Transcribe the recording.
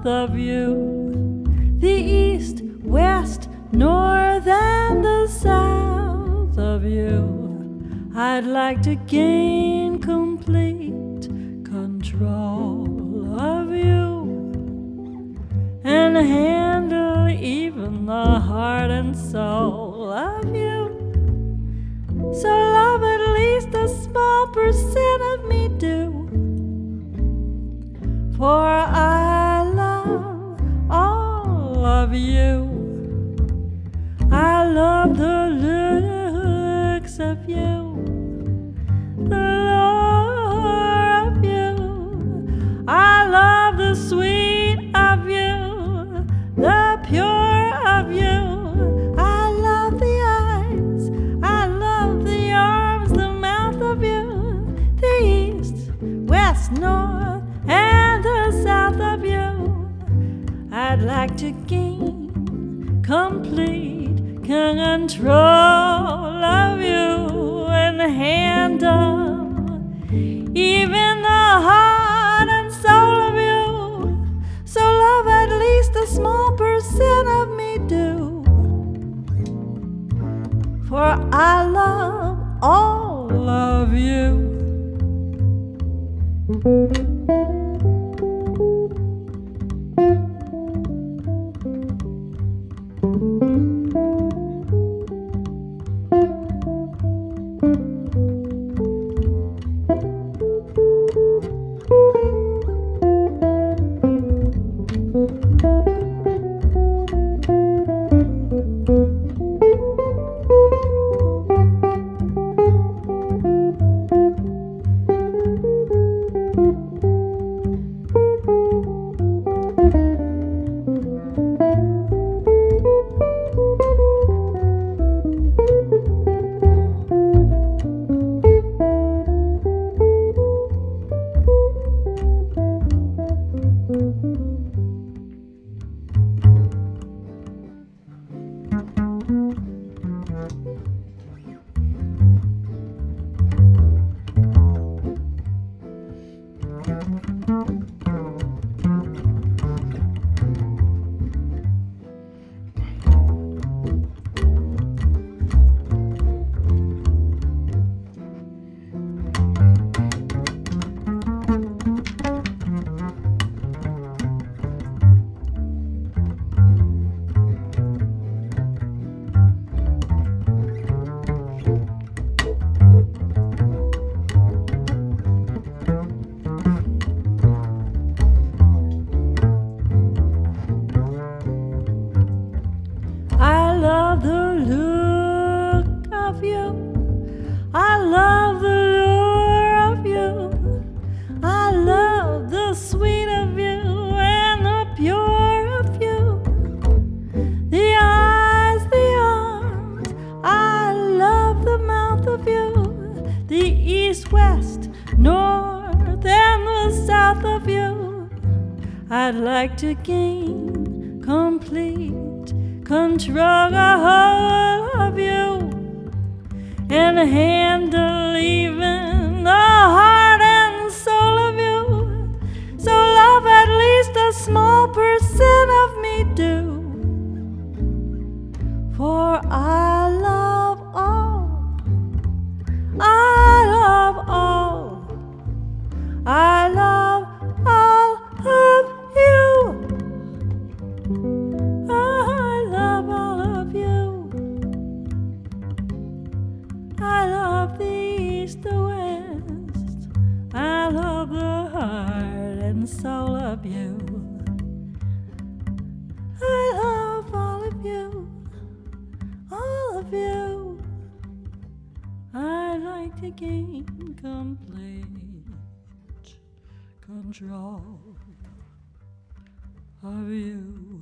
mouth of you, the east, west, north, and the south of you. I'd like to gain complete control of you and handle even the heart and soul of you. So love at least a small percent of me do, for I love all of you. I love the looks of you, the lure of you. I love the sweet of you, the pure of you. I love the eyes, I love the arms, the mouth of you, the east, west, north, and the south of you. I'd like to gain complete control of you and handle even the heart and soul of you. So love at least a small percent of me do, for I love all of you. I love the look of you, I love the lure of you, I love the sweet of you and the pure of you, the eyes, the arms, I love the mouth of you, the east, west, north, and the south of you. I'd like to gain complete control of you and handle even the heart and soul of you. So love at least a small percent of me do, for I love all, I love all, I love all of you. I love all of you. I love the east, the west. I love the heart and soul of you. I love all of you, all of you. I like to gain complete control of you.